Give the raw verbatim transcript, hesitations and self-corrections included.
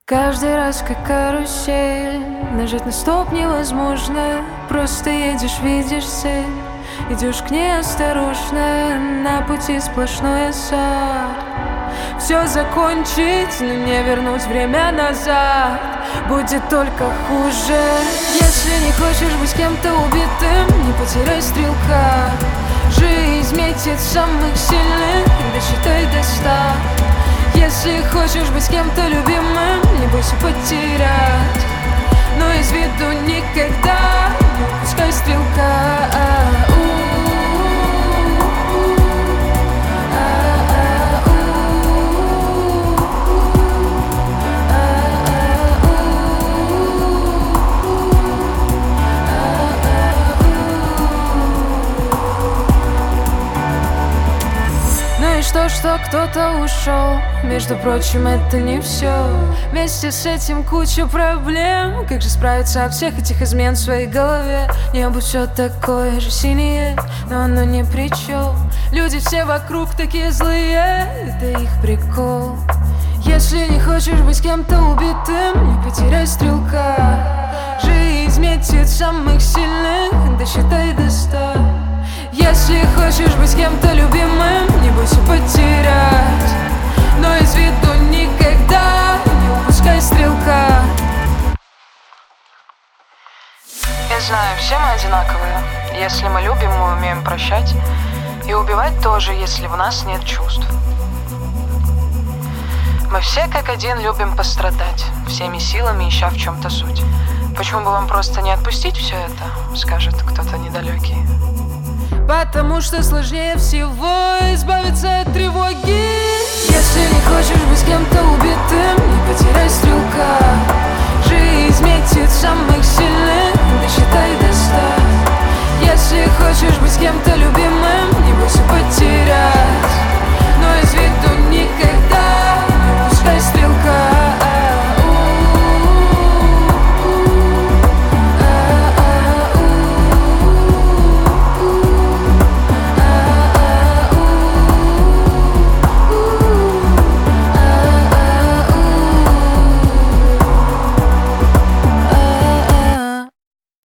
Каждый раз как карусель, нажать на стоп невозможно. Просто едешь, видишь цель, идешь к ней осторожно. На пути сплошной азарт. Все закончить, но не вернуть время назад. Будет только хуже. Если не хочешь быть кем-то убитым, не потеряй стрелка. Жизнь метит самых сильных, досчитай до ста. Если хочешь быть кем-то любимым, не бойся потерять, но из виду никогда не упускай стрелка. Ну и что, что кто-то ушел? Между прочим, это не все. Вместе с этим куча проблем. Как же справиться от всех этих измен в своей голове? Небо все такое же синее, но оно ни при чем. Люди все вокруг такие злые, это их прикол. Если не хочешь быть кем-то убитым, не потеряй стрелка. Жизнь метит самых сильных, досчитай до ста. Если хочешь быть кем-то любимым, не бойся потерять, но из виду никогда не упускай стрелка. Я знаю, все мы одинаковые. Если мы любим, мы умеем прощать. И убивать тоже, если в нас нет чувств. Мы все как один любим пострадать, всеми силами ища в чем-то суть. Почему бы вам просто не отпустить все это, скажет кто-то недалекий. Потому что сложнее всего избавиться от тревоги. Если не хочешь быть кем-то убитым, не потеряй стрелку.